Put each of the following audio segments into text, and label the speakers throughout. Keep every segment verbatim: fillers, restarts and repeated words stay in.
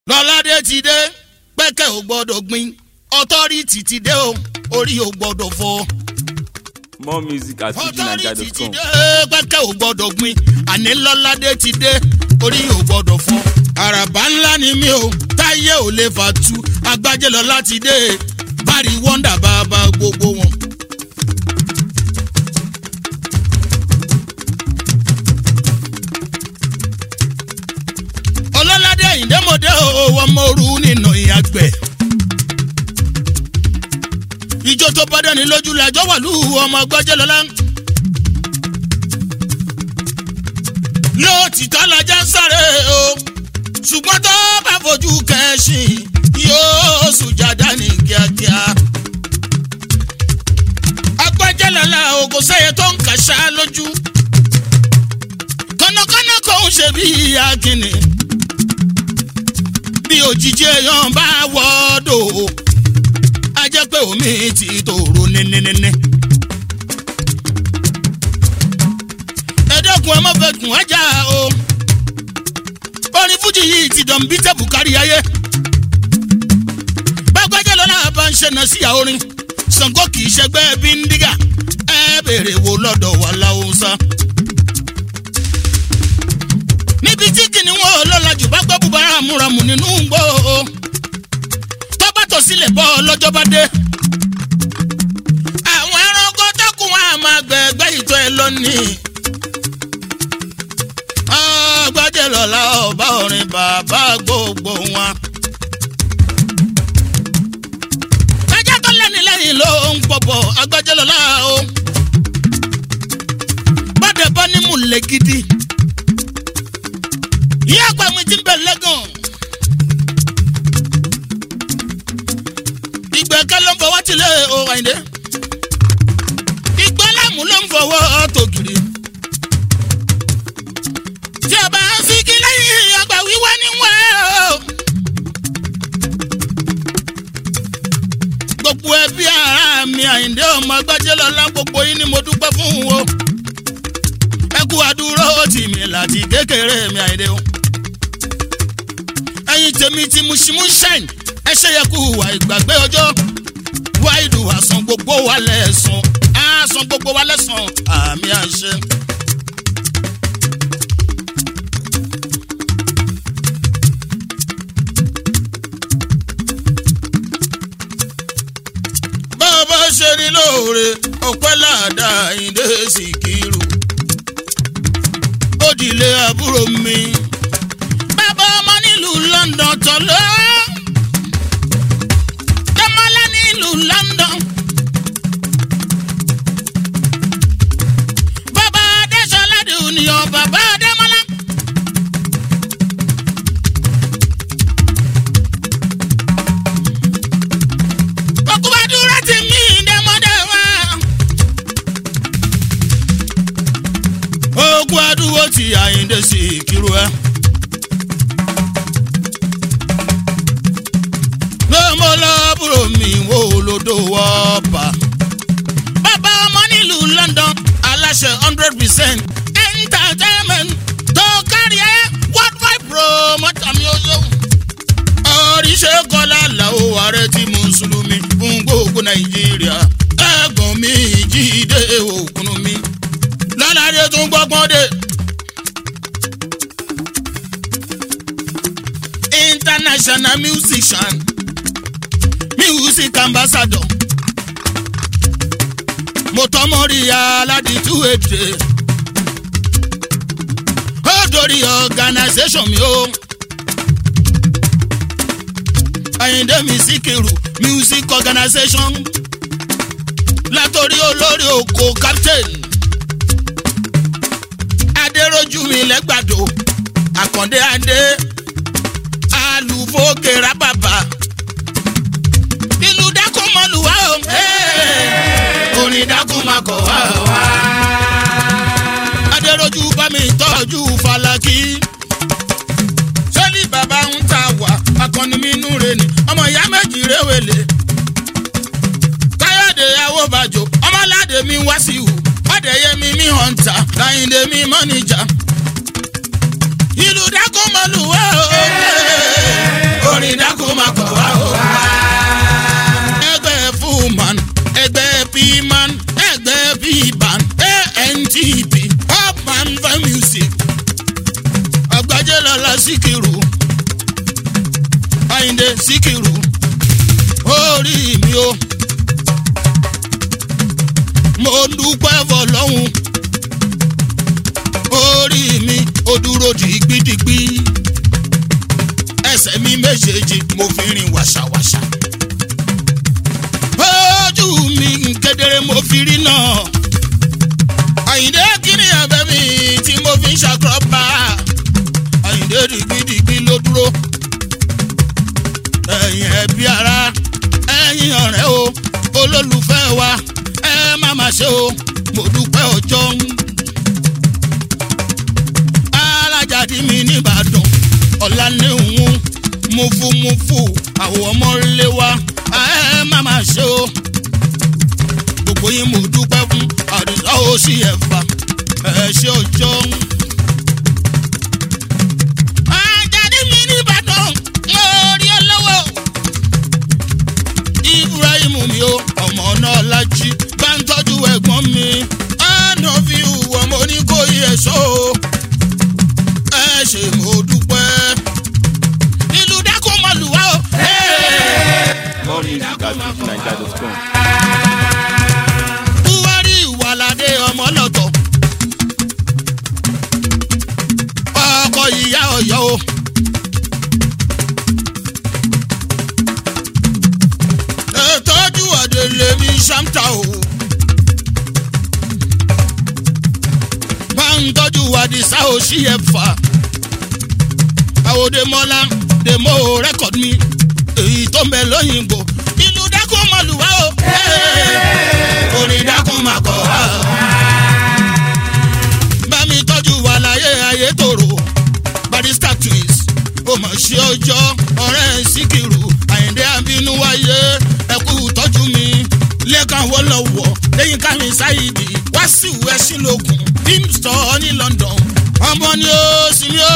Speaker 1: lọ́ládé ti dé pẹ́kẹ́ ò gbọ́dọ̀ gbin authority ti dé o orí ò gbọ́dọ̀ fọ́.
Speaker 2: more music at fuji naija dot com.
Speaker 1: authority ti dé pẹ́kẹ́ ò gbọ́dọ̀ gbin àní lọ́ládé ti dé orí ò gbọ́dọ̀ fọ́. àràbà ńlá ni mí o táyé ò lè fà tu agbájé lọ́lá ti dé bari wonder bàbá gbogbo wọn. ọlọ́ládé ìdẹ́mọdé owó ọmọ òru nínú ìyàgbẹ́. ìjọ tó bá dání lójú làjọ wà lù ọmọ gbọ́jẹ́ lọ́la. lóòtítọ́ lajá ń sáré o ṣùgbọ́n tó bá fojú kẹ́sìn yóò sùjádà ní kíákíá. agbọ́jẹ́ lọ́la ògo sẹ́yẹ tó ń kàṣá lójú. kọ́nàkọ́nà kò ń ṣe bí akínni. bí òjijì èèyàn bá wọ́ọ́dọ̀ a jẹ́ pé omi ti tòrò nẹ́nẹ́nẹ́nẹ́. ẹ̀ẹ́dẹ́kun ẹ má fẹ́ kùn ájà o orin fújì yìí ti dàn bí tẹ́bù kárí ayé. gbàgbẹ́jẹ́ lọ́la bá ń ṣẹ̀nà sí àorin Ṣàngó kì í ṣẹgbẹ́ bíndígà ẹ bèrè wo lọ́dọ̀ wà láwùsá. níbi tí kìnìún lọ́la jù bá gbọ́ búbarà múramù nínú gbó tọ́ba tó sílẹ̀ bọ́ lọ́jọ́ bá dé. àwọn ẹranko tẹ́kùn wọn a máa gbẹ̀gbẹ́ ìtọ́ ẹ lónìí. Agbájé lọ́la ọba orin bàbá gbogbo wọn. ẹjẹ́ tó lẹ́ni lẹ́yìn ló ń pọ̀pọ̀ Agbájé lọ́la o. bàdé bá ní múlẹ̀ gidi. ìyá àgbà mi ti ń bẹ̀ lẹ́gàn. ìgbẹ́kẹ̀ ló ń fọwọ́ tilẹ̀ o Àyìndé. ìgbẹ́lámù ló ń fọwọ́ tògìrì. tí a bá ń fi kí lẹ́yìn àgbà wíwá níwọ̀n o. gbogbo ẹbí ara mi Àyìndé ọmọ Agbájé lọ́la gbogbo yín ni mo dúpẹ́ fún o. ẹ kú àdúró tì mí láti kékeré mi Àyìndé o. ẹ̀yin tèmi ti Mushimu shine ẹ ṣe yẹ kú wà ìgbàgbé ọjọ́ wá ìlú àsán gbogbo wa lẹ́sàn àsán gbogbo wa lẹ́sàn àmì àṣẹ. bàbá ṣe ní lóore ọpẹ́ ládà Àyìndé Síkírù ó dìlé àbúrò mi. bàbá ọmọ nílùú London tọ́lọ́. London. Bàbá Adéṣọlá di union bàbá Adémọ́lá. Òkúbadúrà ti mí dẹ́mọ́dé wá. Ogun adúwó ti Àyìndé Síkírù ẹ. lọ́mọlọ́bùrò mi wo lódò wọ́ọ̀bà. bàbá ọmọ nílùú London aláṣẹ hundred percent entertainment tó kárí ẹ worldwide promoter mi ó yọ. oríṣẹ́ kọ́lá làwọn ààrẹ ti mùsùlùmí fún gbogbo Nàìjíríà. ẹ̀gbọ́n mi Jídé òkúnnú mi lọ́ládé tún gbọ́gbọ́n dé. international musician. music ambassador motomori aládìtú èdè ó dórí organisation mi o Àyìndé mi Síkírù music organisation látòrí olórí oko captain adéròjú mi lẹ́gbàdo àkàndé adé alùfókè rábàbà ìlú dákun mọ́lùwá o. orin dákun máa kọ̀ wá wá. adéròjú bá mi tọ́jú Fàlàkì. sẹ́lí bàbá ń ta wà akọni mi nú re ni ọmọ ìyá méjì réwèlé. káyọ̀dé awóbàjò ọmọládé mi wá sí ìhù ọ̀dẹ̀yẹ mi mi hàntà Àyìndé mi mọ́nìjà. ìlú dákun mọ́lùwá o. Àyìndé Síkírù orí mi o mo dúpẹ́ fọlọ́hún orí mi ó dúró dìgbìdìgbì ẹsẹ̀ mi méjèèjì mo fi rìn wàṣàwàṣà ojú mi kedere mo fi rí náà Àyìndé kíni ẹ̀bẹ̀ mi tí mo fi ń ṣàkóbá Àyìndé dìgbìdìgbì ló dúró ẹ̀yin ẹbí ara ẹ̀yin ọ̀rẹ́ o olólùfẹ́ wa ẹ má má ṣe o mo dúpẹ́ ọjọ́ alájàdí mi nìbàdàn ọ̀la ní òun mufumufu àwọn ọmọ ilé wa ẹ má má ṣe o gbogbo yín mo dúpẹ́ fún àdìsá ó sì ẹ̀fà ẹ ṣe ọjọ́. Àjàdí mi nìbàdàn lórí olówó Ibrahim mi o ọmọ náà lájí bá ń tọ́jú ẹ̀gbọ́n mi ọ̀nà fi hùwà mo ní kó yẹ sọ ẹ ṣe mo dúpẹ́ ìlú dákun mọ́ lù wá o.
Speaker 2: More music at fuji naija dot com.
Speaker 1: Buhari ìwàládé ọmọ lọ́tọ̀ ọkọ̀ ìyá ọ̀yọ́ o. Ètòjú ọ̀dẹ̀lẹ̀ mi ṣáńtà o. Máa ń tọ́jú àdìsá o sí ẹ̀fà. Àwòdè mọ́lá dèmó rẹ́kọ̀d mi èyí tó ń bẹ lóyìnbó. Ìlú dákun mọ́ lù wá o. Orin dákun máa kọ̀ wá o. Bá mi tọ́jú wà láyé ayé tòrò. Barrister twins ó mọ̀ ṣe ọjọ́ ọ̀rẹ́ Síkírù Àyìndé àbínú wáyé ẹkú tọ́jú mi lẹ́kàn wọ́n lọ wọ̀ lẹ́yìn kámi Sáyìdì Wàsíù Ẹṣinlókun film store ní London ọmọ ni ó sinmi ó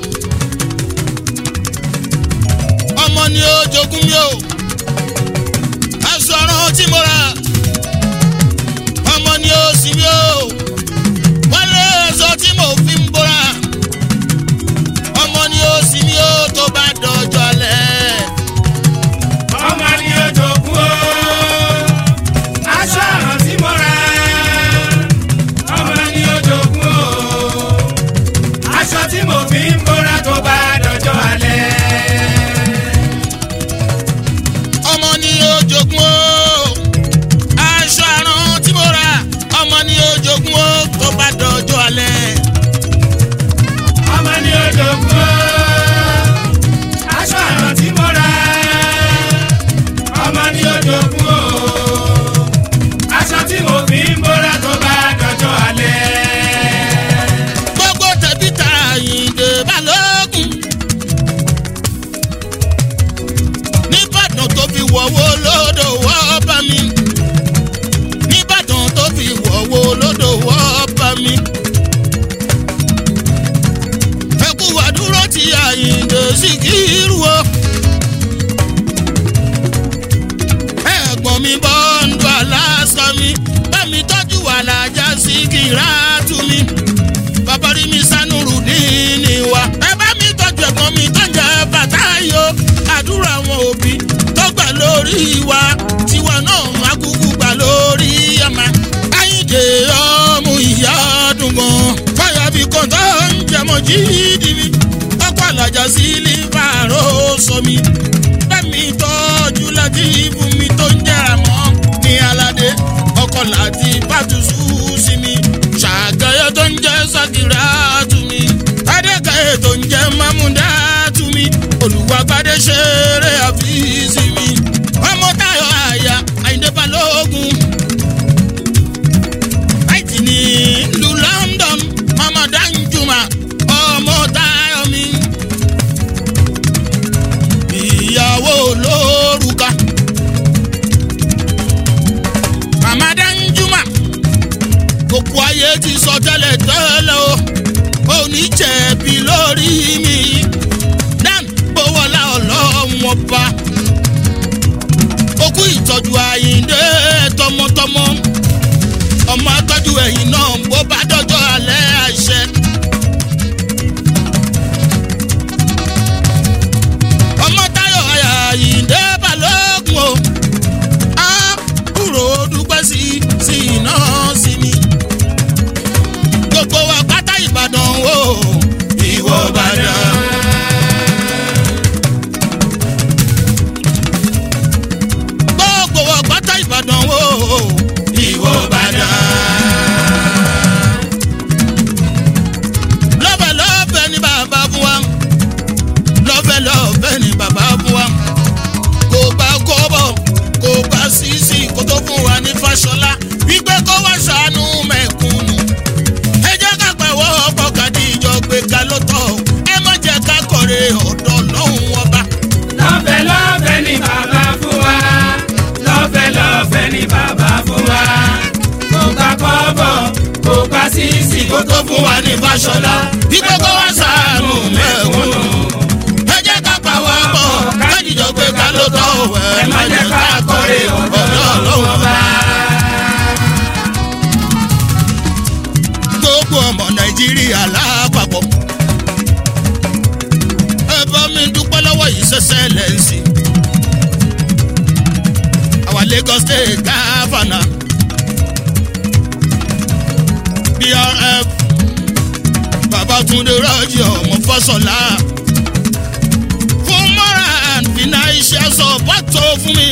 Speaker 1: ọmọ ni ó jogún mi ó aṣọ ọ̀ràn tí mo rà ọmọ ni ó sinmi ó wálé aṣọ tí mo fi ń bóra ọmọ ni ó sinmi ó tó bá dọjọ́ alẹ́.
Speaker 3: Ọmọ ni ó jogún o, aṣọ ọ̀ràn tí mo rà. Ọmọ ni ó jogún o, aṣọ tí mo fi ń bóra tó bá dọjọ́ alẹ́.
Speaker 1: Ọmọ ni ó jogún o, aṣọ àrùn tí mo rà. Ọmọ ni ó jogún o, tó bá dọjọ́ alẹ́.
Speaker 3: Ọmọ ni ó jogún o, aṣọ ọ̀ràn tí mo rà. Ọmọ ni ó jogún o, aṣọ tí mo fi ń bóra tó bá dọjọ́ alẹ́.
Speaker 1: Gbogbo tẹ̀bí tara Àyìndé Balógun. Níbàdàn tó fi wọ̀wọ́ lódò wọ́ bá mi. Níbàdàn tó fi wọ̀wọ́ lódò wọ́ bá mi. Ẹkú wà dúró ti Àyìndé Síkírù o. Ẹ̀gbọ́n mi Bọ́ńdù Aláṣà mi. Bá mi tọ́jú Àlàjà Síkírátù mi. Bàbá rí mi Sanurudeen wa. Ẹ bá mi tọ́jú ẹ̀gbọ́n mi tó ń jẹ Fàtáyò. Àdúrà àwọn òbí tó gbà lórí wa. Tiwa náà máa kúkú gbà lórí ọmọ. Àyìndé ọmọ ìyá dùn gan. Fáyà bí kọ́ńtà ń jẹmọ́ jíìdì mi. Ọkọ̀ Àlàjà Sílífà ró sọ mi. Bá mi tọ́jú láti fún mi tó ń jẹ́ra mọ́ ní aládé. Ọkọ̀ láti bàtúṣú sí mi. Ṣàgẹ́yẹ tó ń jẹ́ Sákírátù mi. Adékayé tó ń jẹ́ Mámúdátù mi. Olùwàgbádé ṣeré àfíìsì mi. Ọmọ Táyọ̀ àyà Àyìndé Balógun. Láìtì ní ìlú London, Mama Danjuma, ọmọ Táyọ̀ mi. Ìyàwó olórùka. Mama Danjuma. Gbogbo ayé ti sọ tẹ́lẹ̀ tẹ́lẹ̀ o. Òní jẹ̀bi lórí mi. Dan Bówọ́lá Ọlọ́run ọba. Okú ìtọ́jú Àyìndé tọmọtọmọ. Ọmọ atọ́jú ẹ̀yìn náà bó bá dọ́jọ́ alẹ́ àṣẹ. Ọmọ Táyọ̀
Speaker 3: Fáṣọlá
Speaker 1: bí gbogbo wa ṣàánú mẹ́kúnnù. ẹ jẹ́ ká pawọ́ pọ̀ kájíjọ pé ká ló tọ́ ẹ̀
Speaker 3: ẹ má jẹ́ ká kórè ọ̀dọ́ ọlọ́wọ́ bá.
Speaker 1: gbogbo ọmọ Nàìjíríà lápapọ̀ ẹ bá mi dúpẹ́ lọ́wọ́ yìí ṣẹ̀ṣẹ̀ lẹ́sìn. Our Lagos State Governor B R F Babatunde Raji ọmọ Fáṣọlá fún moral and financial support tó fún mi.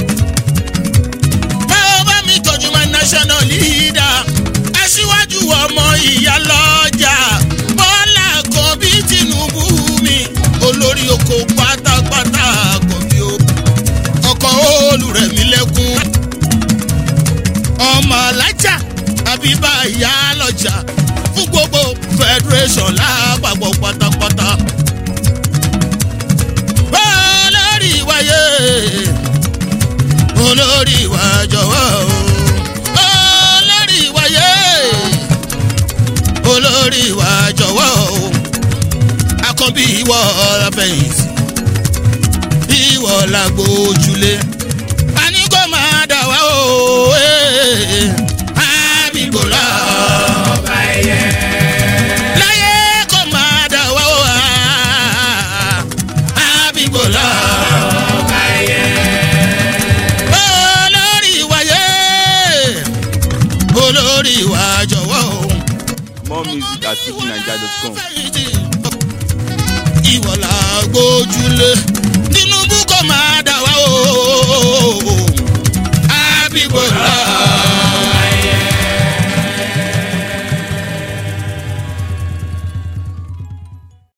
Speaker 1: báwo bá mi tọ́jú my national leader aṣíwájú ọmọ Ìyálọ́jà Bọ́lá kan bí Tinubu mi olórí oko pátápátá kan bí o ọkọ̀ Olúrẹ̀mílẹ́kún ọmọ alájà Àbíbá Ìyálọ́jà fún gbogbo federation lápapọ̀ pátápátá. olórí wáyé olórí wa jọ̀wọ́ olórí wáyé olórí wa jọ̀wọ́ akọ́bí ìwọ ọ̀làfẹ̀yìntì ìwọ làgbójúlé àní kò máa dà wá o àbígbòlá
Speaker 3: ọba ẹyẹ.
Speaker 1: láyé kò máa dà wá o àbígbòlá
Speaker 3: ọba ẹyẹ.
Speaker 1: olórí wáyé olórí wa jọ̀wọ́ o.
Speaker 2: More music at fuji naija dot com.
Speaker 1: ìwọ làgbójúlé.